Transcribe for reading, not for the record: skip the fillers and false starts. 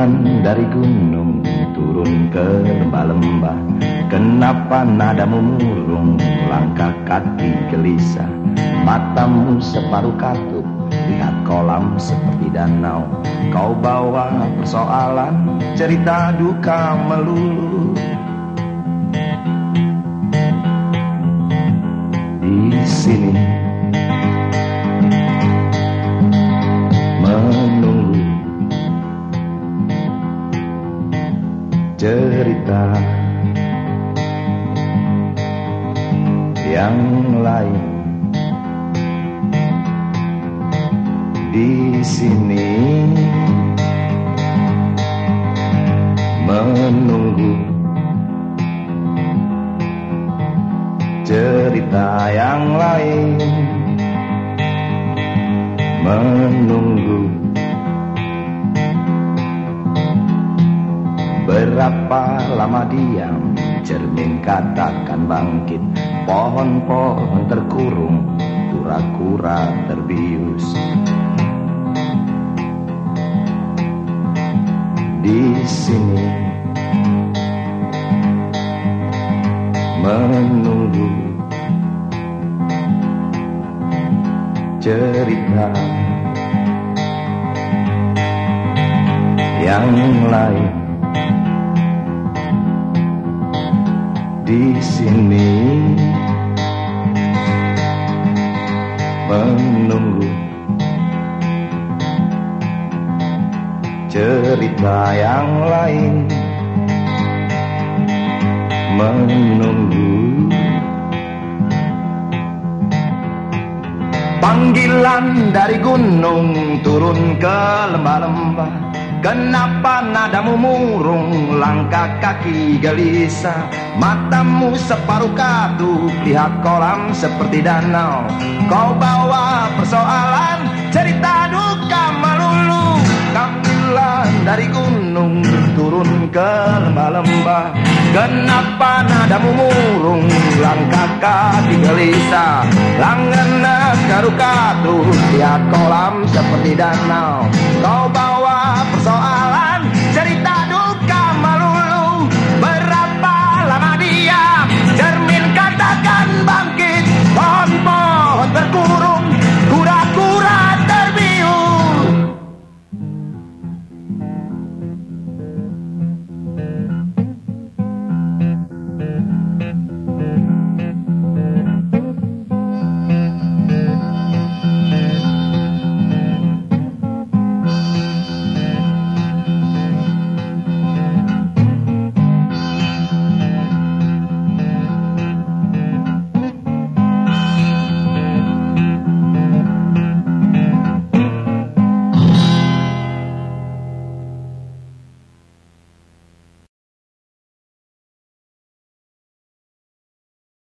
Panggilan dari gunung turun ke lembah-lembah. Kenapa nadamu murung, langkah kaki gelisah? Matamu separuh katup, lihat kolam seperti danau. Kau bawa persoalan, cerita duka melulu. Di sini menunggu cerita yang lain. Di sini menunggu cerita yang lain. Menunggu berapa lama diam, cermin katakan bangkit. Pohon-pohon terkurung, kura-kura terbius. Di sini menunggu cerita yang lain. Di sini menunggu cerita yang lain. Menunggu panggilan dari gunung turun ke lembah-lembah. Kenapa nadamu murung, langkah kaki gelisah? Matamu separuh katup, lihat kolam seperti danau. Kau bawa persoalan, cerita duka melulu. Panggilan dari gunung turun ke lembah-lembah. Kenapa nadamu murung, langkah kaki gelisah? Langena katu-katu, lihat kolam seperti danau. Kau bawa persoalan,